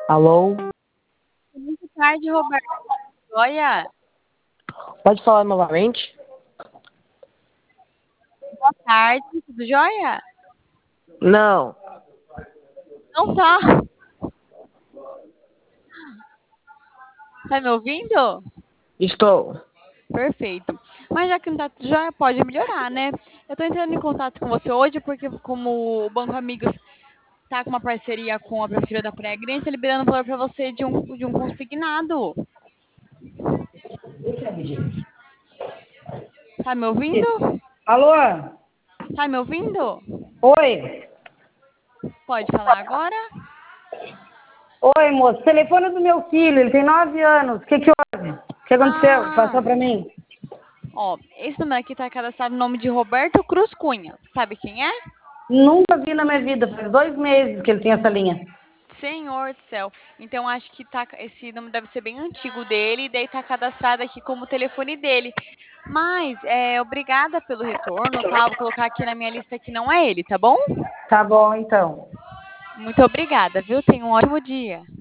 Alô? Boa tarde, Roberto. Joia? Pode falar novamente? Boa tarde, tudo jóia? Não. Não tá. Tá me ouvindo? Estou. Perfeito. Mas já que não tá tudo jóia, pode melhorar, né? Eu tô entrando em contato com você hoje porque, como o Banco Amigos tá com uma parceria com a Prefeitura da Praia Grande, tá liberando valor pra você de um consignado. Tá me ouvindo? Alô? Tá me ouvindo? Oi? Pode falar agora? Oi, moço. Telefone do meu filho, ele tem 9 anos. O que houve? O que aconteceu? Ah, Passou pra mim? ó, esse número aqui tá cadastrado no nome de Roberto Cruz Cunha. Sabe quem é? Nunca vi na minha vida. Faz 2 meses que ele tem essa linha. Senhor do céu. Então acho que tá, esse número deve ser bem antigo dele, e daí tá cadastrado aqui como o telefone dele. Mas, obrigada pelo retorno, tá? Vou colocar aqui na minha lista que não é ele, tá bom? Tá bom, então. Muito obrigada, viu? Tenha um ótimo dia.